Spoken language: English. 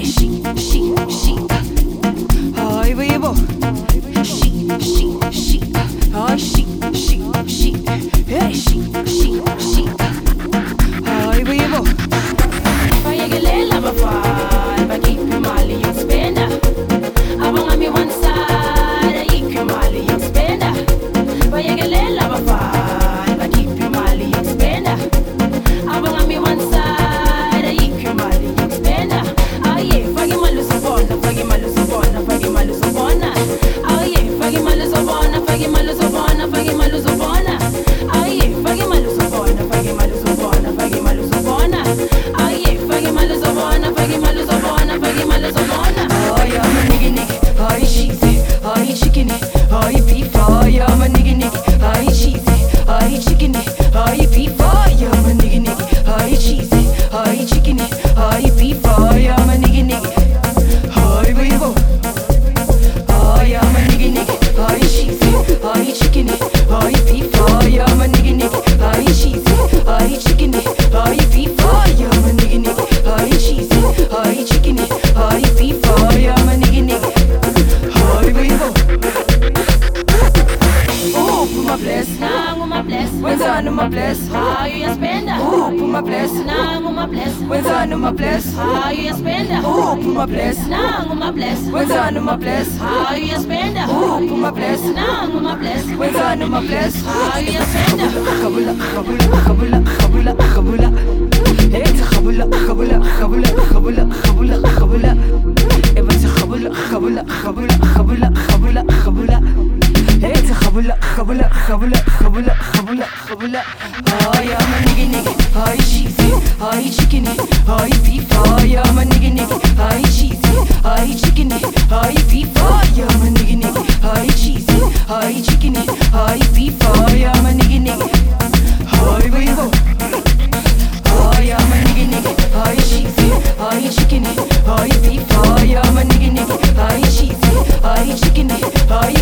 she. Hi, baby. She. Hi, she. Hey, she. Hi, baby. Bayekelela bafana bakhiphe imali yokuspenda. Abangami one side ayikho imali yokuspenda. Bayekelela bafana bakhiphe imali yokuspenda. Abangami one side ayikho imali yokuspenda. Aye, fake imali uzobona, fake imali uzobona, fake imali uzobona. Aye, fake imali uzobona, fake imali uzobona, fake imali uzobona. Aye, fake imali uzobona, fake imali uzobona, fake imali uzobona. Aye, fake imali uzobona, fake imali uzobona, fake imali uzobona. Hi, I'm a nigga. Hi, cheesy. Hi, chicken. Hi, beef. Hi, I'm a nigga. Hi, cheesy. Hi, chicken. Hi, beef. Hi, I'm a nigga. Hi, cheesy. Hi, chicken. Hi, beef. Hi, I'm a nigga. Hi, baby. Hi, I'm a nigga. Hi, cheesy. Hi, chicken. Hi, beef. Hi, I'm a nigga. Hi, cheesy. Hi, chicken. Hi, beef. Hi, I'm a nigga. Hi, cheesy. Hi, chicken. Hi, beef. Hi, I'm a nigga. Hi, baby. Oh, put my bless. Nangu ma bless. When's I know my bless? How you spenda? Oh, put my bless. Nangu ma bless. When's I know my bless? How you spenda? Oh, put my bless. Nangu ma bless. When's I know my bless? How you spenda? Oh, put my bless. Nangu ma bless. When's I know my bless? How you spenda? Khabula. Hey, khabula. It's khabula. Hey, khabula. Hi, I'm a nigga. Hi, cheesy. Hi, chicken. Hi, beef. Hi, I'm a nigga. Hi, cheesy. Hi, chicken. Hi, beef. Hi, I'm a nigga. Hi, cheesy. Hi, chicken. Hi, beef. Hi, I'm a nigga. Hi, baby. Hi, I'm a nigga. Hi, cheesy. Hi, chicken. Hi, beef. Hi, I'm a nigga. Hi, cheesy. Hi, chicken. Hi,